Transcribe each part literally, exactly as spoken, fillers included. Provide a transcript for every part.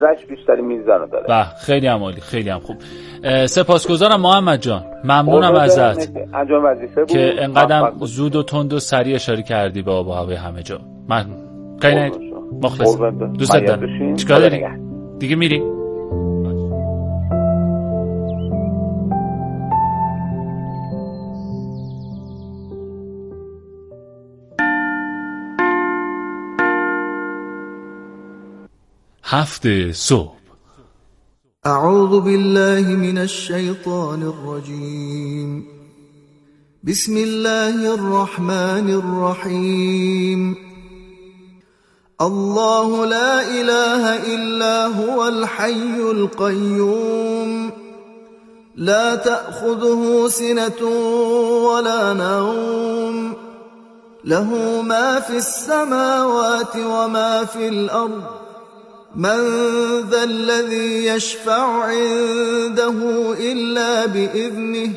رش بیشتری میزان داره. بله خیلی هم عالی، خیلی هم خوب. سپاسگزارم محمد جان، ممنونم ازت انجام وظیفه بود که انقدر زود و تند و سریع اشاره کردی به آب و هوای همه جا. من خیلی مخلص دوست دارم. چیکار داری دیگه؟ میری؟ هفت صبح. اعوذ بالله من الشیطان الرجیم. بسم الله الرحمن الرحیم. الله لا اله الا هو الحي القيوم لا تأخذه سنة ولا نوم له ما في السماوات وما في الأرض من ذا الذي يشفع عنده إلا بإذنه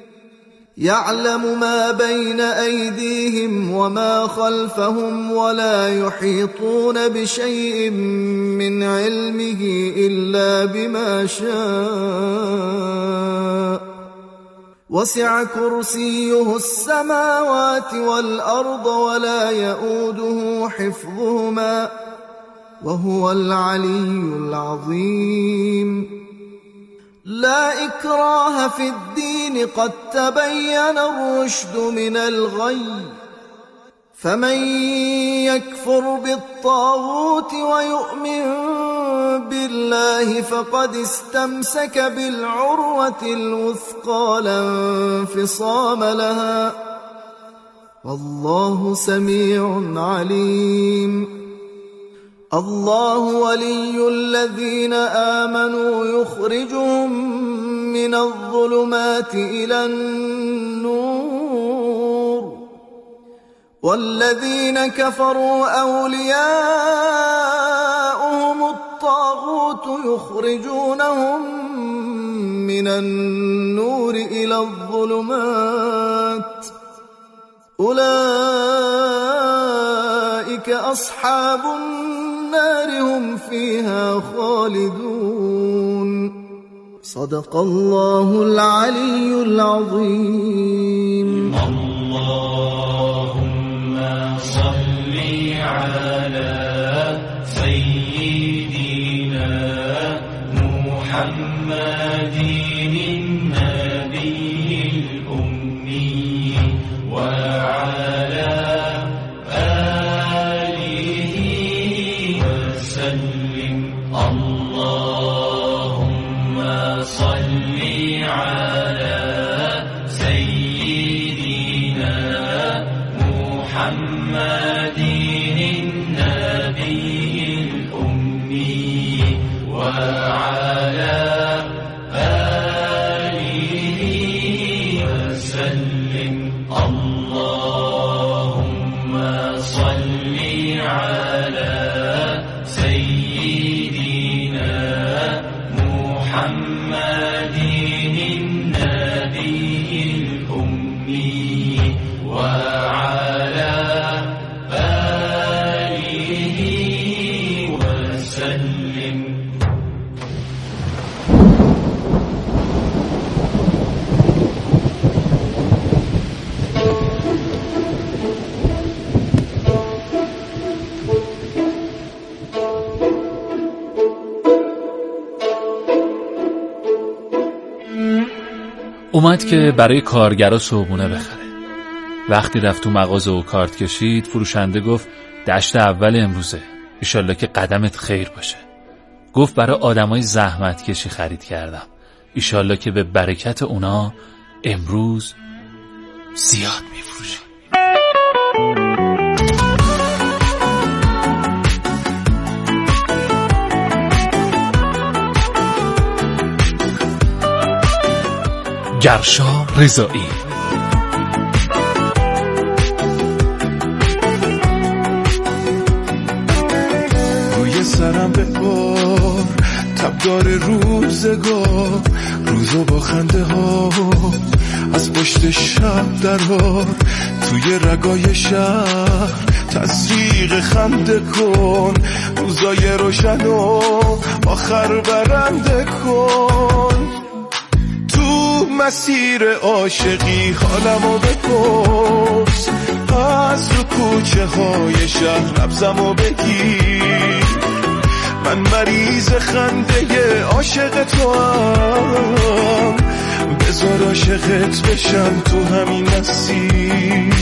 يعلم ما بين أيديهم وما خلفهم ولا يحيطون بشيء من علمه إلا بما شاء وسع كرسيه السماوات والأرض ولا يؤوده حفظهما وهو العلي العظيم. لا إكراه في الدين قد تبين الرشد من الغي فمن يكفر بالطاغوت ويؤمن بالله فقد استمسك بالعروة الوثقى لا انفصام لها والله سميع عليم. الله ولي الذين آمنوا يخرجهم من الظلمات إلى النور والذين كفروا أولياؤهم الطاغوت يخرجونهم من النور إلى الظلمات أولئك أصحاب النار هم فيها خالدون. صدق الله العلي العظيم. اللهم صل على سيدنا محمد النبي الأمي وعلى اللهم صل على سيدنا محمد النبي الأمي وعلى آله وسلم. اللهم صل على سيدنا محمد النبي الأمي وعلى آله وسلم. اومد که برای کارگرا صبحونه بخره. وقتی رفت تو مغازه و کارت کشید، فروشنده گفت دشت اول امروزه، ایشالله که قدمت خیر باشه. گفت برای آدمای زحمت کشی خرید کردم، ایشالله که به برکت اونا امروز زیاد میفروشی. گرشا رضایی. روی سرم ببار تبدار روزگار، روزو با خنده ها از پشت شب درار، توی رگای شهر تزریق خنده کن، روزای روشن و آخر برنده کن. تو مسیر عاشقی حالمو بپرس، از رو کوچه های شهر نبضمو بگیر. من مریض خنده عاشق تو هم، بذار عاشقت بشم تو همین مسیر.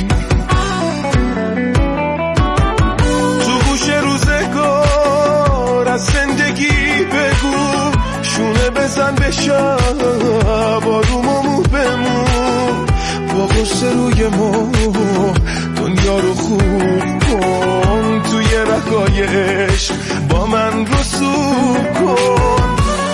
تو گوش روزگار از زندگی بگو، شونه بزن بشم آروم و بمون. با غصه روی ما دنیا رو خوب کن، توی رگای عشق با من رسوب کن.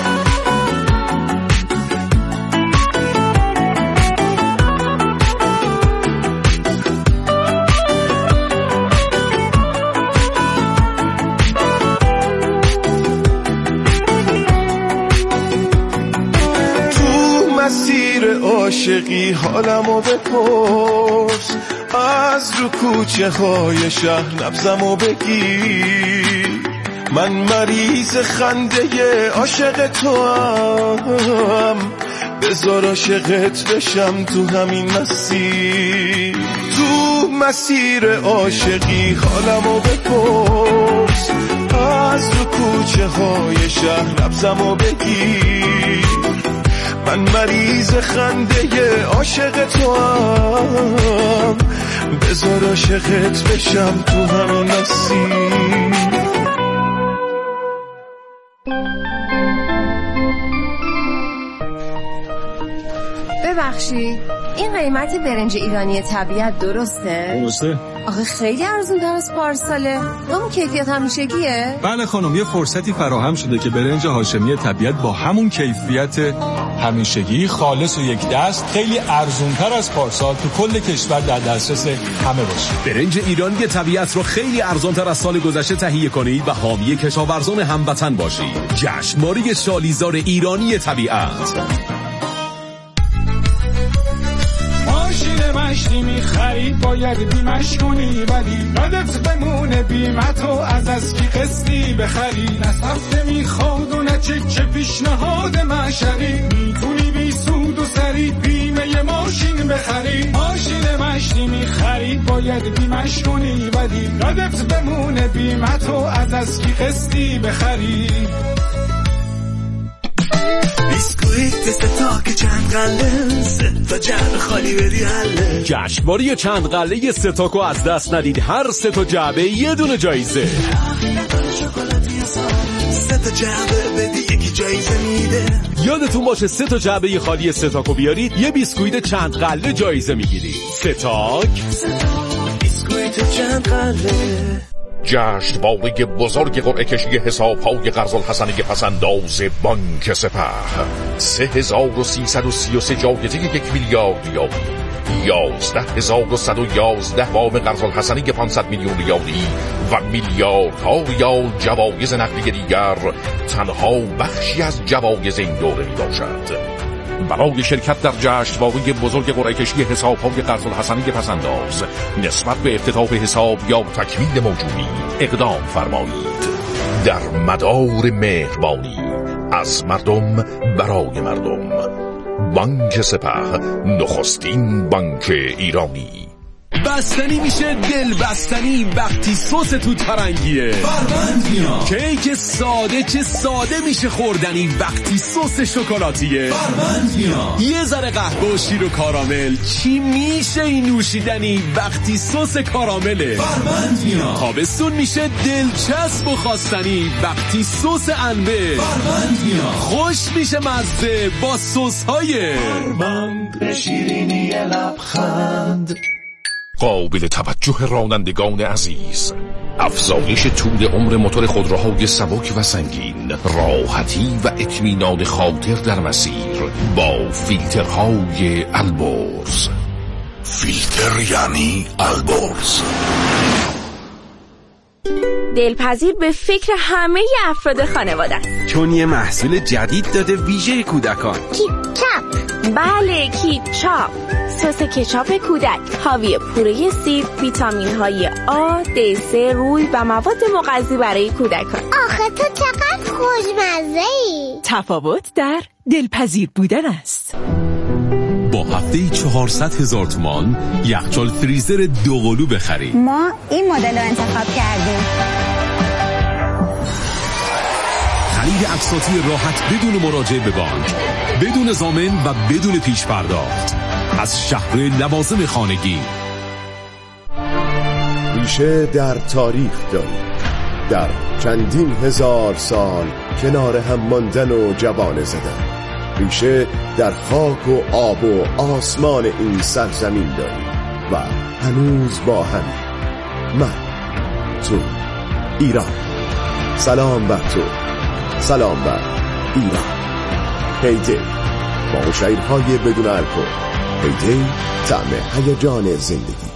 مسیر عاشقی حالمو بپرس، از رو کوچه های شهر نبضمو بگیر. من مریض خنده عاشق تو هم، بذار عاشقت بشم تو همین مسیر. تو مسیر عاشقی حالمو بپرس، از رو کوچه های شهر نبضمو بگیر. من مریض خنده عاشق تو هم، بذار عاشقت بشم تو همین مسیر. ببخشید، این قیمت برنج ایرانی طبیعت درسته؟ درسته. آخه خیلی ارزون تر از پارساله. همون کیفیت همیشگیه؟ بله خانم، یه فرصتی فراهم شده که برنج هاشمی طبیعت با همون کیفیت همیشگی خالص و یک دست خیلی ارزونتر از پارسال تو کل کشور در دسترس همه باشه. برنج ایرانی طبیعت رو خیلی ارزانتر از سال گذشته تهیه کنید و حامی کشاورزان هموطن باشید. جشنواره شالیزار ایرانی طبیعت. مشتی میخرید باید بیمش کنی، ولی یادت بمونه بیمتو از از کی قسطی بخری. نه سفته میخواد و نه چک پیشنهاد مشری، میتونی بی سود و سری بیمه ماشین بخری. ماشین مشتی میخرید باید بیمش کنی، ولی یادت بمونه بیمتو از از کی قسطی بخری. بیسکویت ستا که چند قله، ستا جعبه خالی بدی حله. جشنواره چند قله ستاکو از دست ندید، هر ستا جعبه یه دونه جایزه. ستا جعبه بدی یکی جایزه میده. یادتون باشه سه تا جعبه خالی ستاکو بیارید، یه بیسکویت چند قله جایزه میگیرید. ستاک بیسکویت چند قله. جشنواره بزرگ قرعه کشی حساب‌های قرض الحسنی پس‌انداز بانک سپه. سه هزار و سیصد و سی و سه جایزه یک میلیارد ریال، یازده هزار و صد و یازده وام قرض الحسنی پانصد میلیون ریالی و میلیاردها ریال جوایز نقدی دیگر تنها بخشی از جوایز این دوره می باشد. برای شرکت در جشنواره بزرگ قرعه کشی حساب‌های قرض الحسنی پس‌انداز نسبت به افتتاح حساب یا تکمیل موجودی اقدام فرمایید. در مدار مهربانی از مردم برای مردم. بانک سپه، نخستین بانک ایرانی. بستنی میشه دل بستنی وقتی سس تو ترنگیه. فرمندیان کیک ساده چه ساده میشه خوردنی وقتی سس شکلاتیه. فرمندیان یه ذره قهوه و شیر و کارامل چی میشه این نوشیدنی وقتی سس کارامله. فرمندیان تابستون میشه دلچسب و خواستنی وقتی سس انبه. فرمندیان خوش میشه مزه با سس های فرمند شیرینی لبخند. قابل توجه رانندگان عزیز، افزایش طول عمر موتور خودروهای سبک و سنگین، راحتی و اطمینان خاطر در مسیر با فیلترهای البرز. فیلتر یعنی البرز. دلپذیر به فکر همه افراد خانواده است، چون یه محصول جدید داده ویژه کودکان. کیپ کپ بله، کیچاپ، سس کچاپ کودک حاوی پوره سیب، ویتامین های آ، دی سه، روی و مواد مغذی برای کودکان. آخه تو چقدر خوشمزه‌ای. تفاوت در دلپذیر بودن است. با هفته چهارصد هزار تومان یخچال فریزر دوقلو بخرید. ما این مدل رو انتخاب کردیم. خرید اقساطی راحت بدون مراجعه به بانک، بدون ضامن و بدون پیش پرداخت از شهر لوازم خانگی. ریشه در تاریخ داریم، در چندین هزار سال کنار هم ماندن و جوانه زدن. ریشه در خاک و آب و آسمان این سرزمین داریم و هنوز با هم. من، تو، ایران. سلام بر تو، سلام بر ایران. هیدی با شعرهای بدون الکل. هیدی طعم هیجان زندگی.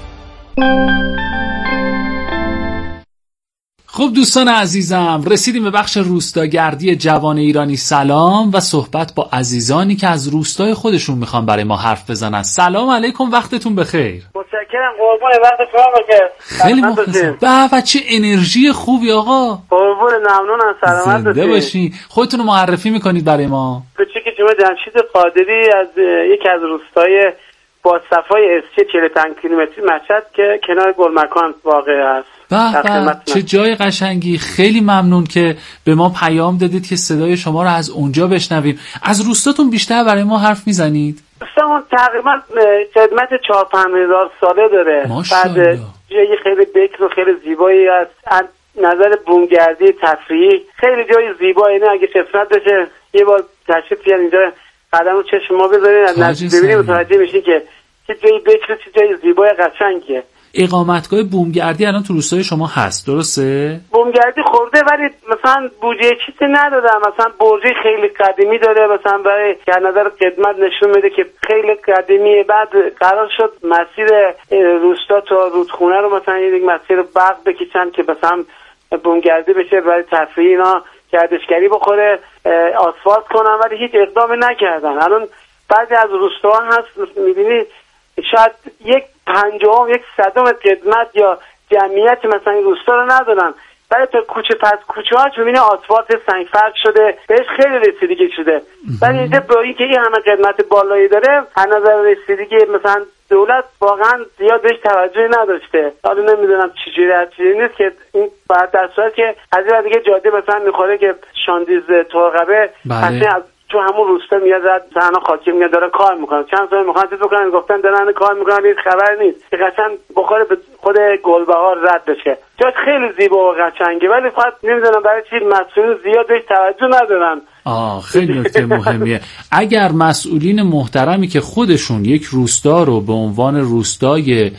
خب دوستان عزیزم، رسیدیم به بخش روستاگردی جوان ایرانی سلام و صحبت با عزیزانی که از روستای خودشون میخوان برای ما حرف بزنن. سلام علیکم، وقتتون بخیر. متشکرم، قربون، وقت شما بخیر. خیلی مخلصم. به چه انرژی خوبی آقا. قربون، ممنونم، سلامت باشید. زنده باشین. خودتون رو معرفی میکنید برای ما؟ کوچیک جمعه جمشید قادری از یکی از روستای با صفای اسچه چهل و پنج کیلومتری مشهد که کنار گلمکان واقع است. به به، چه جای قشنگی. خیلی ممنون که به ما پیام دادید که صدای شما رو از اونجا بشنویم. از روستاتون بیشتر برای ما حرف میزنید؟ روستامون تقریبا خدمت چهار پنج هزار ساله داره. ماشاءالله. جایی خیلی بکر و خیلی زیبایی است. از نظر بومگردی تفریحی خیلی جای زیبایی. نه اگه قسمت بشه یه بار تشریف بیارین اینجا، قدم رو چشم ما بذارین، از نزدیک ببینید متوجه میشین که چه جایی بکر، چه جای زیبای قشنگیه. اقامتگاه بومگردی الان تو روستای شما هست، درسته؟ بومگردی خورده ولی مثلا بودجه چیزی نداره. مثلا برجی خیلی قدیمی داره، مثلا برای که نظر خدمت نشون میده که خیلی قدیمیه. بعد قرار شد مسیر روستا تا رودخونه رو مثلا یک مسیر برق بکشن که مثلا بومگردی بشه برای تفریح اینا، گردشگری بخوره، آسفالت کنن، ولی هیچ اقدامی نکردن. الان بعضی از روستاها هست میبینی شاید یک پنجم یک صدم خدمت یا جمعیت مثلا این روستا رو ندارن، ولی تا کوچه پس کوچه ها چون میبینی آسفالت سنگ فرق شده، بهش خیلی رسیدگی شده. ولی اینجا با این که این همه خدمت بالایی داره، از نظر رسیدگی مثلا دولت واقعا زیاد بهش توجهی نداشته. حالا نمیدونم چجوری هست، چجوری نیست که این بعد در صورت که از این دیگه جاده مثلا میخوره که شاندیز ترقبه بله. تو همون روستا میاد زد زنا خاکی میاد داره کار میکنه. چند سال میخوان چیز بکنن، گفتن دارن کار میکنن، هیچ خبر نیست که قشنگ بخوره به خود گلبهار رد بشه. جاش خیلی زیبا و قشنگه، ولی فقط نمیدونم برای چی مسئولین زیاد بهش توجه ندارن. آه خیلی نکته مهمیه. اگر مسئولین محترمی که خودشون یک روستا رو به عنوان روستای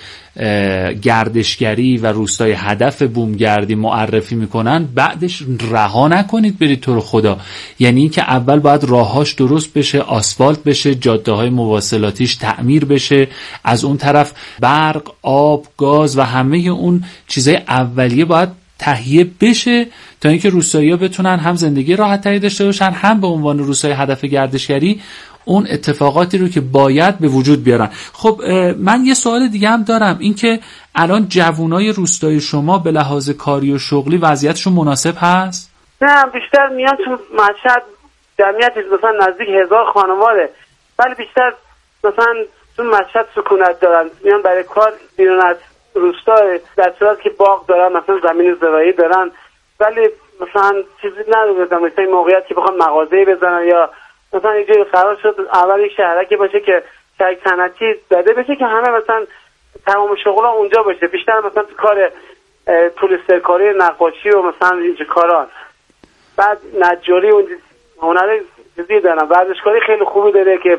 گردشگری و روستای هدف بومگردی معرفی میکنن، بعدش رها نکنید برید تو رو خدا. یعنی این که اول باید راهاش درست بشه، آسفالت بشه، جاده های مواصلاتیش تعمیر بشه، از اون طرف برق، آب، گاز و همه اون چیزای اولیه باید تهیه بشه تا اینکه روستایی‌ها بتونن هم زندگی راحت‌تری داشته باشن، هم به عنوان روستای هدف گردشگری اون اتفاقاتی رو که باید به وجود بیارن. خب من یه سوال دیگه هم دارم، این که الان جوانای روستای شما به لحاظ کاری و شغلی وضعیتشون مناسب هست؟ نه، بیشتر میان تو مشهد، جمعیتش مثلا نزدیک هزار خانواده، ولی بیشتر مثلا تو مشهد سکونت دارن، میان برای کار بیرون از روستا، در صورت که باغ دارن، مثلا زمین زراعی دارن، ولی مثلا چیزی ندارن مثلا این موقعیت که بخوام مغازه‌ای بزنن، یا مثلا یه جایی قرار شد اول یک شهرکی باشه که شهر صنعتی زده بشه که همه مثلا تمام شغلا اونجا باشه. بیشتر مثلا تو کار پلیسرکاری، نقاشی و مثلا اینجا کاران، بعد نجاری و هنر چیزی دارن. ورزشکاری خیلی خوبی داره که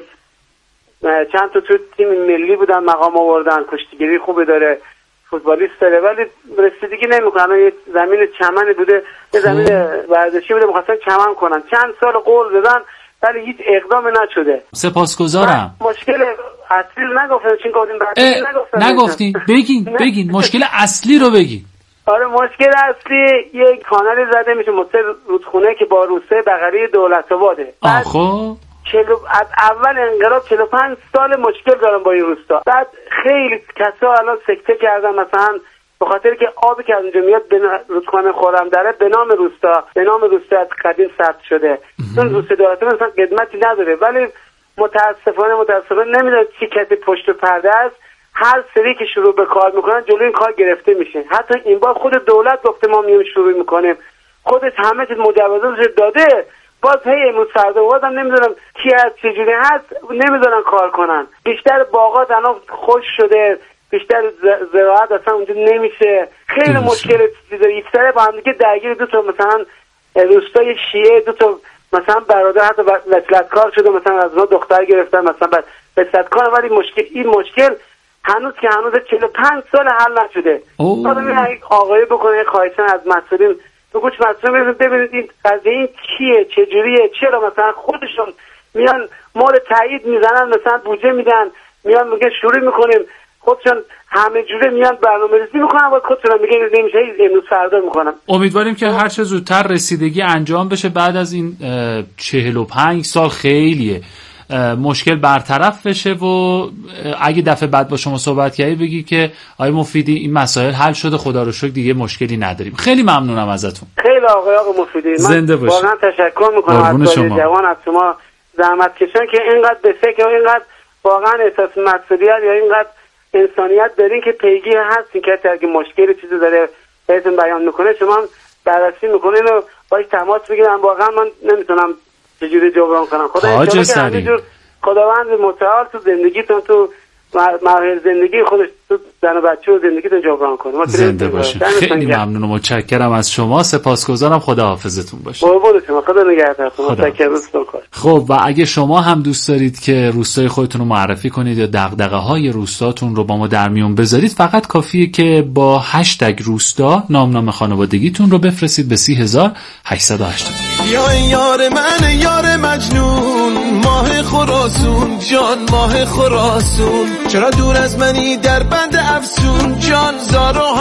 چند تا تو تیم ملی بودن مقام آوردن، کشتیگیری خوبی داره، فوتبالیست داره، ولی رسیدگی نمیکنن. یه زمین چمنی بوده، یه زمین ورزشی بوده، می‌خواستن چمن کنن، چند سال قول دادن ولی هیچ اقدامی نشده. سپاسگزارم. مشکل اصلی رو نگفتن، چون گفتیم نگفتن. نگفتین، بگین بگین مشکل اصلی رو بگین. آره، مشکل اصلی یک کانال زده میشه متصل رودخونه که با روسته بغلی دولت آباده. آخو چلو از اول انقلاب چهل و پنج سال مشکل دارم با این روستا. بعد خیلی کسا الان سکته کردن، مثلا به خاطر که آبی که از اونجا میاد به رودخانه خورم داره به نام روستا به نام روستا از قدیم ثبت شده. اون روستا دارته مثلا قدمتی نداره، ولی متاسفانه متاسفانه نمیدونم چی کسی پشت پرده است. هر سری که شروع به کار میکنن جلوی این کار گرفته میشه. حتی این بار خود دولت گفته ما میایم شروع میکنیم، خودش همه چیز مجوزاتش داده، باز هی امروز فردا بازم نمیدونم کی از چجوری هست نمیدونن کار کنن. بیشتر باغات الان خوش شده، بیشتر زراعت اصلا اونجا نمیشه. خیلی مشکل چیزه. یکسره با هم دیگه درگیر دو تا مثلا روستای شیعه، دو تا مثلا برادر حتی وصلتکار شده، مثلا از اونها دختر گرفتن مثلا وصلتکار. ولی مشکل این مشکل هنوز که هنوز چهل و پنج سال حل نشده. حالا میگم آقای بکنه خواهشن از مسئولین تو گوش مسئولین ببینید این قضیه این کیه، چجوریه، چرا مثلا خودشون میان مال تایید میزنن، مثلا بودجه میدن، میان میگه شروع میکنیم، خودشون همه جوره میان برنامه‌ریزی میکنن، بعد خودشون میگن نمیشه امروز فردا میکنم. امیدواریم که هر چه زودتر رسیدگی انجام بشه. بعد از این چهل و پنج سال خیلیه مشکل برطرف بشه و اگه دفعه بعد با شما صحبت کردی بگی که آقای مفیدی این مسائل حل شده، خدا رو شکر دیگه مشکلی نداریم. خیلی ممنونم ازتون. خیلی آقای آقا مفیدی، زنده باشید. واقعا تشکر میکنم از جوان، از شما زحمت کشان که اینقدر به فکر و اینقدر واقعا احساس مسئولیت یا اینقدر انسانیت دارین که پیگیر هستین که اگه مشکلی چیزی داره بهتون بیان میکنه شما هم بررسی میکنین و باش تماس بگیرن. واقعا من نمیتونم چجوری جبران کنم. خدا انشالله که همینجور خداوند متعال تو زندگیتون، تو مراحل زندگی خودش، تو زن و بچه و زندگیتون جبران کنه. زنده باشین. خیلی ممنون و متشکرم از شما. سپاسگزارم. خدا حافظتون باشه. قربون شما. خدا نگهدارتون. متشکرم. خب و اگه شما هم دوست دارید که روستای خودتون رو معرفی کنید یا دغدغه‌های روستاتون رو با ما در میون بذارید، فقط کافیه که با هشتگ روستا نام خانوادگیتون رو بفرستید به سی هزار و هشتصد و هشتاد. یا یار من یار مجنون، ماه خراسون جان ماه خراسون، چرا دور از منی در بند افسون، جان زار و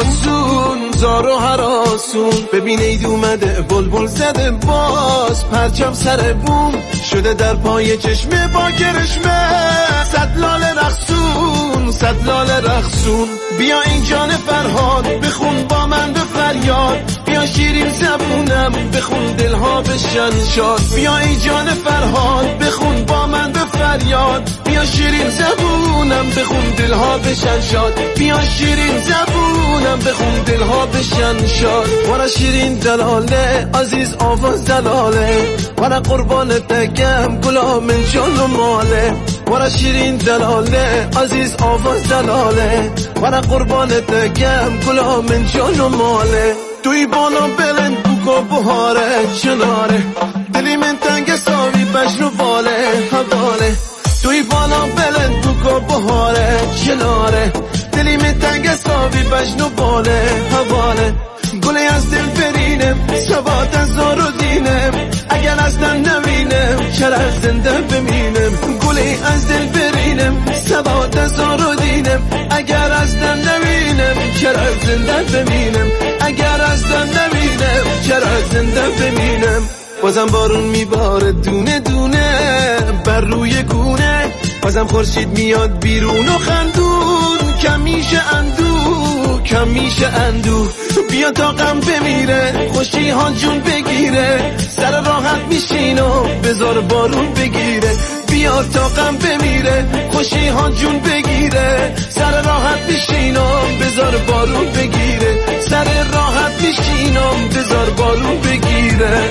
هراسون زار و هراسون. ببین اید اومده بلبل زده باز، پرچم سر بوم شده در پای چشمه با کرشمه، صد لاله رقصون صد لاله رقصون. بیا این جان فرهاد بخون با من به فریاد، بیا شیرین زبونم بخون دلها بشن شاد. بیا این جان فرهاد بخون با من به فریاد، بیا شیرین زبونم بخون دلها بشن شاد. بیا شیرین زبونم بخون دلها بشن شاد. ورا شیرین دلاله عزیز آواز دلاله، ورا قربان تگم گلا من جان و ماله. ورا شیرین دلاله عزیز آواز دلاله، ورا قربان تگم گلا من جان و ماله. توی بالا بلند بوکا بهاره چناره، دلی من تنگ ساوی بشنو باله حواله. توی بالا بلند بوکا بهاره چناره، دلی من تنگ ساوی بشنو باله حواله. گلی از دل برینم ثبات از زار و دینم، اگر اصلا نبینم چرا زنده بمینم. گلی از دل برینم ثبات از زار و دینم، اگر اصلا نبینم چرا زنده بمینم. اگر اصلا نبینم چرا زنده بمینم. بازم بارون میباره دونه دونه بر روی گونه، بازم خورشید میاد بیرون و خندون، کم میشه اندو کم میشه اندو. بیا تا غم بمیره خوشی ها جون بگیره، سر راحت میشین و بذار بارون بگیره. بیا تا غم بمیره خوشی ها جون بگیره، سر راحت میشین و بذار بارون بگیره. سر راحت میشین و بذار بارون بگیره.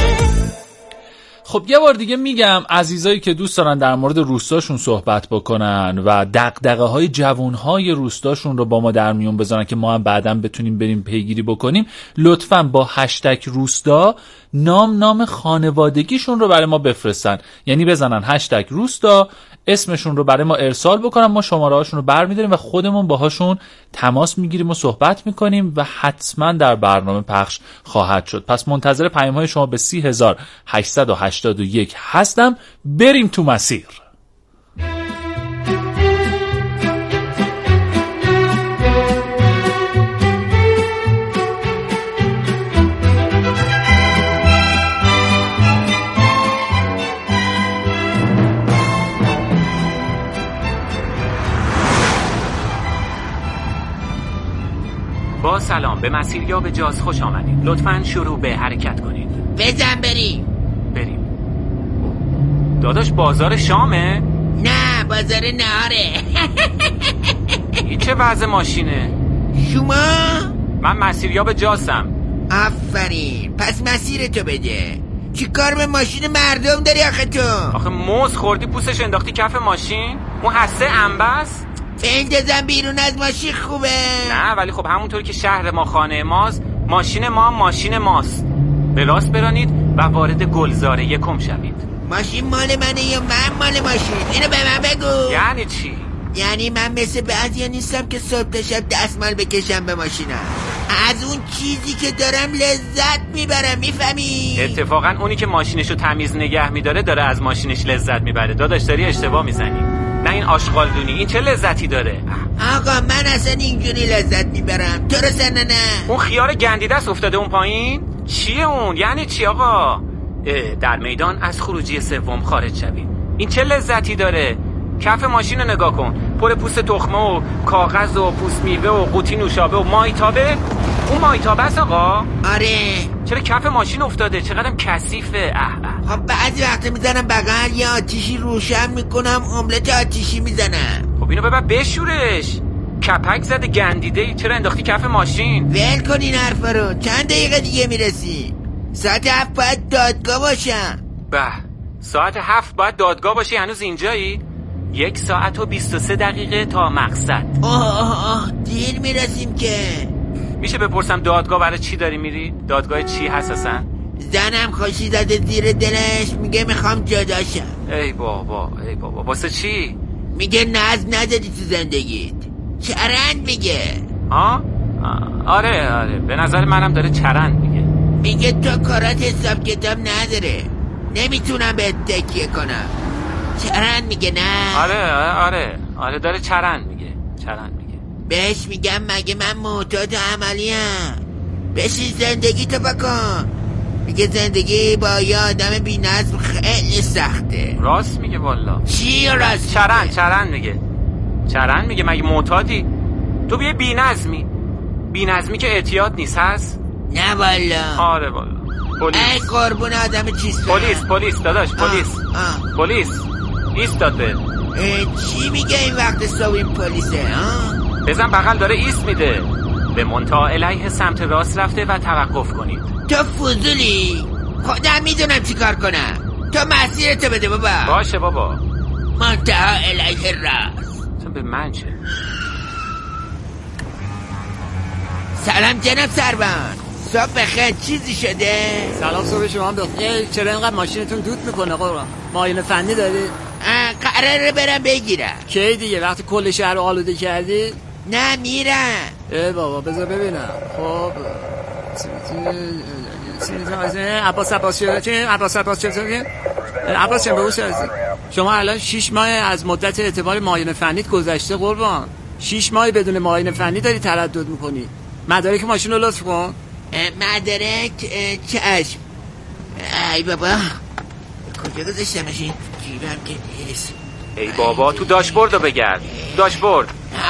خب یه بار دیگه میگم عزیزایی که دوست دارن در مورد روستاشون صحبت بکنن و دغدغه‌های جوانهای روستاشون رو با ما در میون بذارن که ما هم بعداً بتونیم بریم پیگیری بکنیم، لطفاً با هشتگ روستا نام نام خانوادگیشون رو برای ما بفرستن. یعنی بزنن هشتگ روستا، اسمشون رو برای ما ارسال بکنن، ما شماره هاشون رو برمی‌داریم و خودمون باهاشون تماس میگیریم و صحبت میکنیم و حتما در برنامه پخش خواهد شد. پس منتظر پیام‌های شما به سی هزار و هشتصد و هشتاد و یک هستم. بریم تو مسیر. به مسیریاب جاز خوش آمدید. لطفاً شروع به حرکت کنید. بزن بریم. بریم. داداش بازار شامه؟ نه بازار نهاره. این چه وضع ماشینه؟ شما؟ من مسیریاب جازم. آفرین، پس مسیر تو بده. چی کار به ماشین مردم داری آخه تو؟ آخه موز خوردی پوستش انداختی کف ماشین؟ اون حسه انبس؟ بندازم بیرون از ماشین خوبه؟ نه ولی خب همونطور که شهر ما خانه ماست، ماشین ما ماشین ماست. به راست برانید و وارد گلزاره یکم شوید. ماشین مال منه یا من مال ماشین؟ اینو به من بگو. یعنی چی؟ یعنی من مثل بعضیا نیستم که صبح تا شب دستمال بکشم به ماشینم. از اون چیزی که دارم لذت میبرم، میفهمی؟ اتفاقا اونی که ماشینشو تمیز نگه میداره داره از ماشینش لذت میبره. داداش داری اشتباه میزنی. نه این آشغالدونی، این چه لذتی داره؟ آقا من اصلا اینجوری لذت میبرم. تو رو سنه نه. اون خیار گندیده است افتاده اون پایین؟ چیه اون؟ یعنی چی آقا؟ در میدان از خروجی سوم خارج شوید. این چه لذتی داره؟ کف ماشین رو نگاه کن، پر پوست تخمه و کاغذ و پوست میوه و قوطی نوشابه و مایتابه. اون مایتابه است آقا؟ آره. چرا کف ماشین افتاده؟ چقدرم کثیفه. اه اه. خب بعضی وقت میزنم بغل یه آتیشی روشن میکنم، املت آتیشی میزنم. خب اینو ببر بشورش. کپک زده گندیده، چرا انداختی کف ماشین؟ ول کن این حرفا رو. چند دقیقه دیگه میرسی؟ ساعت هفت باید دادگاه باشم. به ساعت هفت باید دادگاه باشی؟ هنوز اینجایی؟ یک ساعت و بیست و سه دقیقه تا مقصد. آه آه آه دیر میرسیم که. میشه بپرسم دادگاه برای چی داری میری؟ دادگاه چی هست اصلا؟ زنم خوشی زده زیر دلش، میگه میخوام جداشم. ای بابا ای بابا واسه چی؟ میگه نظم ندادی تو زندگیت. چرند میگه. آه؟ آره آره به نظر منم داره چرند میگه. میگه تو کارات حساب کتاب نداره، نمیتونم بهت تکیه کنم. چرند میگه نه؟ آره آره آره داره چرند میگه. چرند میگه. بهش میگم مگه من معتاد عملیم؟ بشین زندگی تو بکن. میگه زندگی با یه آدم بی نظم خیلی سخته. راست میگه والا. چی راست؟ چرند چرند میگه. چرند میگه. مگه معتادی؟ تو بیه بی نظمی. بی نظمی که اعتیاد نیست هست؟ نه والا. آره والا. پلیس. ای قربون آدم چیز کنم. پلیس پلیس داداش پلیس. پلیس ایستاد به. چی میگه این وقت صبح این پلیسه ها؟ بزن بغل داره ایست میده. به منتها علیه سمت راست رفته و توقف کنید. تو فضولی. خودم میدونم چی کار کنم. تو مسیرتو بده بابا. باشه بابا. منتها علیه راست. تو به من چه؟ سلام جناب سروان. صبح بخیر. چیزی شده؟ سلام صبح شما بخیر. چرا اینقدر ماشینتون دود میکنه قربان؟ معاینه فنی دارید؟ قراره برم بگیرم. کی دیگه؟ وقتی کل شهر رو آلوده کردی؟ نه میرم. ای بابا بذار ببینم. خب عباس عباس چه عباس عباس چه عباس چه بهوش هستی؟ شما الان شش ماه از مدت اعتبار معاینه فنیت گذشته قربان. شش ماه بدون معاینه فنی داری تردد میکنی. مدارک ماشین رو لطف کن. مدارک چشم. ای بابا کجا گذاشتمش؟ این جیبم که نیست. ای بابا تو داشبورد رو بگرد. داشبورد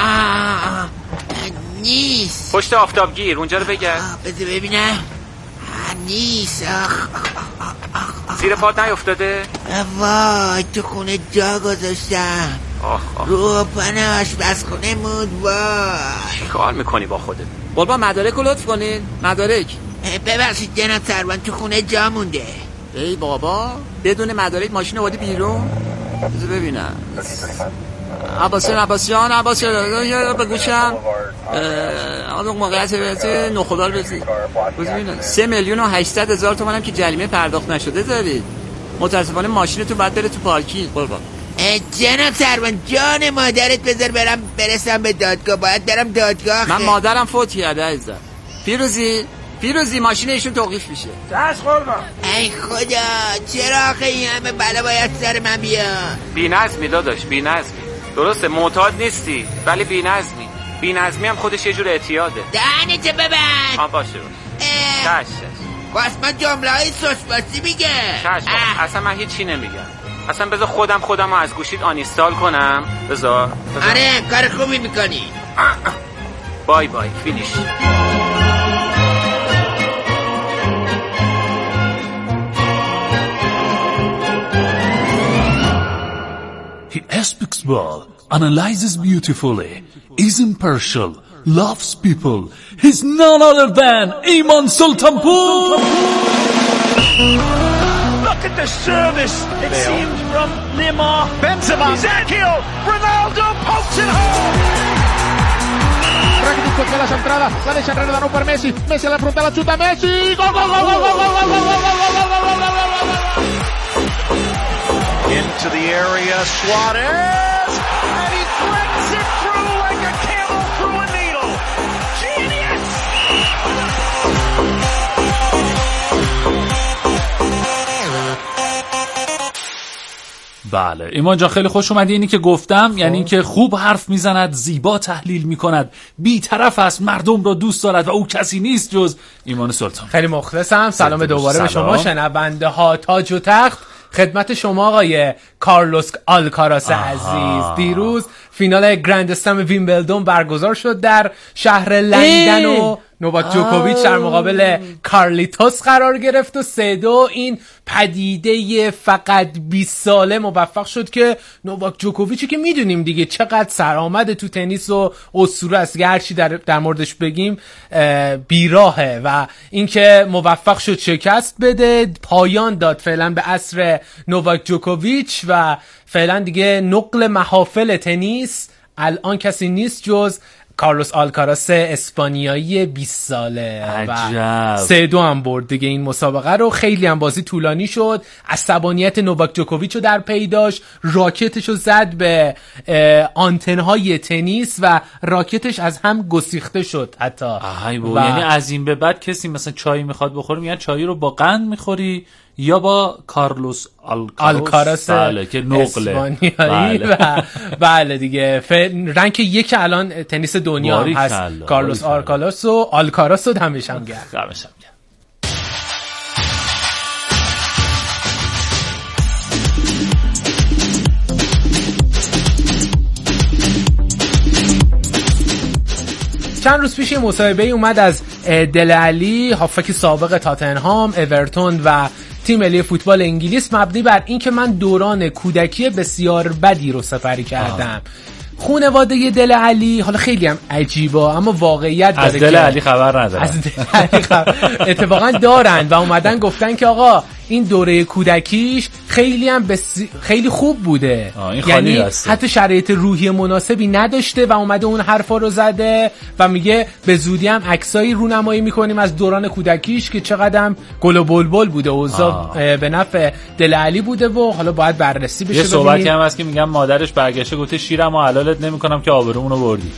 نیست. پشت آفتابگیر اونجا رو بگرد. بذار ببینم. نیست. آخ زیر پات نیفتاده؟ وای تو خونه جا گذاشتم. رو پنه آشپزخونه مود. وای چی کار میکنی با خودت؟ قربان مدارک رو لطف کنین. مدارک. ببخشید جناب سروان تو خونه جا مونده. ای بابا بدون مدارک ماشین آوردی بیرون؟ بذار ببینم. عباسیان عباسیان عباسیان بگوشم آن موقعیت بهتی نخدار بزید. بذار ببینم. سه میلیون و هشتصد هزار تومان هم که جریمه پرداخت نشده دارید. متاسفانه ماشینتون باید بره تو پارکینگ قربان. جناب سروان جان مادرت بذار برم برسم به دادگاه. باید برم دادگاه. من مادرم فوت کرده عزیزم. پیروزی پیروزی ماشین ایشون توقیف میشه. دست قربان. ای خدا چرا آخه این همه بلا باید سر من بیاد؟ بی نظمی داداش بی نظمی. درسته معتاد نیستی ولی بی نظمی. بی نظمی هم خودش یه جور اعتیاده. دهنتو ببند. آه باشه باشه. چش چش. واسه من جمله های سوسپاسی میگه. چش اصلا من هیچی نمیگم. اصلا بذار خودم خودم رو از گوشید آنیستال کنم. بذار, بذار. آره کار خوبی میکنی. بای بای فینیش. speaks well, analyzes beautifully, is impartial, loves people. He's none other than Iman Sultanpur. Look at the service. It Leo. seems from Neymar. Benzema. Ezekiel. Ronaldo pokes it home. Rakitic toca la centrada. La deixa enrere de nou per Messi. Messi a la frontal, la xuta Messi. Gol, gol, gol, gol, gol, gol, gol, gol, gol, gol, gol, gol, into the area, Suarez, and he threads it through like a camel through a needle. Genius! بله ایمان جان خیلی خوش اومدی. اینی که گفتم خب. یعنی که خوب حرف میزند، زیبا تحلیل میکند، بی‌طرف است، مردم را دوست دارد و او کسی نیست جز ایمان سلطان. خیلی مخلصم. سلام دوباره به شما شنونده ها. تاج و تخت خدمت شما آقای کارلوس آلکاراس عزیز. دیروز فینال گرند اسلم ویمبلدون برگزار شد در شهر لندن و نوواک جوکوویچ در مقابل کارلیتوس قرار گرفت و سه دو این پدیده فقط بیست ساله موفق شد که نوواک جوکوویچی که میدونیم دیگه چقدر سرآمد تو تنیس و اسطوره است، هرچی در در موردش بگیم بیراهه، و اینکه موفق شد شکست بده، پایان داد فعلا به عصر نوواک جوکوویچ و فعلا دیگه نقل محافل تنیس الان کسی نیست جز کارلوس آلکاراس اسپانیایی بیست ساله. عجب. و سه دو هم برد دیگه این مسابقه رو. خیلی هم بازی طولانی شد. عصبانیت نوواک جوکوویچ رو در پی داشت، راکتش رو زد به آنتنهای تنیس و راکتش از هم گسیخته شد حتی. و... یعنی از این به بعد کسی مثلا چای میخواد بخوره میگن چای رو با قند میخوری یا با کارلوس آلکاراس بله که نقله اسپانیایی. بله. و بله دیگه ف... رنک یک الان تنیس دنیا هم هست کلا. کارلوس آلکاراس و آلکاراس رو دمش هم گرد. دمش هم گرد. چند روز پیش مصاحبه اومد از دل علی، هافک سابق تاتنهام، اورتون و تیم ملی فوتبال انگلیس، مبنی بر این که من دوران کودکی بسیار بدی رو سپری کردم. خانواده دل علی حالا خیلی هم عجیبه اما واقعیت داره. از دل علی خبر ندارن. از دل علی خبر اتفاقا دارن و اومدن گفتن که آقا این دوره کودکیش خیلی هم بسی... خیلی خوب بوده، یعنی هسته. حتی شرایط روحی مناسبی نداشته و اومده اون حرفا رو زده و میگه به زودی هم عکسایی رونمایی میکنیم از دوران کودکیش که چقدرم گل و بلبل بوده، اوضاع به نفع دل علی بوده و حالا باید بررسی بشه. یه صحبتی هم هست که میگم مادرش برگشته گفته شیرمو حلالت نمیکنم که آبرومونو بردی.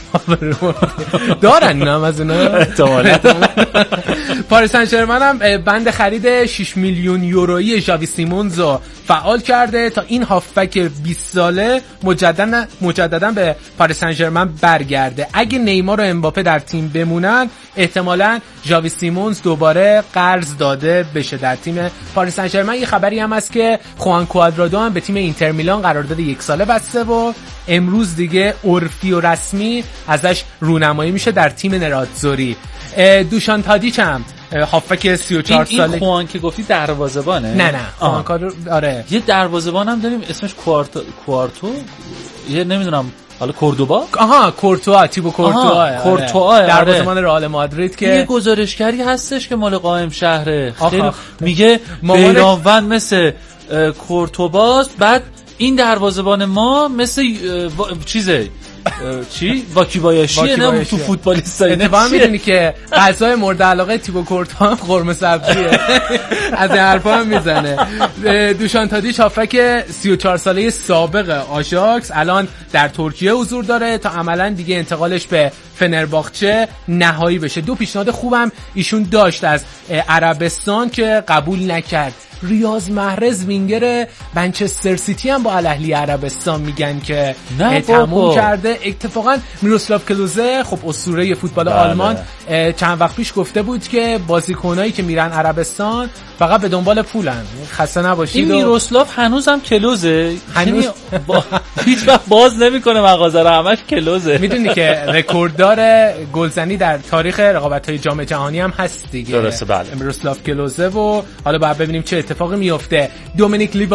دارن اینا هم از اونها احتمالاً. پاریس سن ژرمن هم بند خرید شش میلیون یورویی ژاوی سیمونز رو فعال کرده تا این هافبک بیست ساله مجددا مجددا به پاریس سن ژرمن برگرده. اگه نیمار و امباپه در تیم بمونن احتمالاً ژاوی سیمونز دوباره قرض داده بشه در تیم پاریس سن ژرمن. یه خبری هم هست که خوان کوادرادو هم به تیم اینتر میلان قرارداد یک ساله بسته و امروز دیگه عرفی و رسمی ازش رونمایی میشه در تیم نراتزوری. دوشان تادیچ هم هافک سی و چهار ساله. این خوان که گفتی دروازه‌بانه؟ نه نه خوان کار آره. یه دروازه‌بان هم داریم اسمش کوارتو کوارتو یه نمیدونم حالا کوردوبا. آها کورتوا، تیبو کورتوا. کورتوا دروازه‌بان رئال مادرید که یه گزارشگری هستش که مال قائم شهره. خیلی میگه بیرانوند مثل کورتوباست، بعد این دروازه‌بان ما مثل چیزه چی؟ واکیبایاشیه نه تو فوتبالیستای نه. اتفاقا میدونی که غذای مورد علاقه تیبو کورتوا قرمه سبزیه. از این حرفا هم میزنه. دوشان تادیچ هافک سی و چهار ساله سابق آژاکس الان در ترکیه حضور داره تا عملا دیگه انتقالش به فنرباخچه نهایی بشه. دو پیشنهاد خوبم ایشون داشت از عربستان که قبول نکرد. ریاض محرز وینگر منچستر سیتی هم با الاهلی عربستان میگن که تموم کرده. اتفاقا میروسلاو کلوزه خب اسطوره فوتبال بله. آلمان چند وقت پیش گفته بود که بازیکنایی که میرن عربستان فقط به دنبال پولن، خسته نباشید. این میروسلاو هنوز هم کلوزه، هنوز با... هیچ وقت باز نمیکنه مغازه رو، همش کلوزه. میدونی که رکورددار گلزنی در تاریخ رقابت‌های جام جهانی هم هست دیگه. درسته بله. میروسلاو کلوزه و حالا باید ببینیم چه اتفاقی میفته. دومینیک لیوا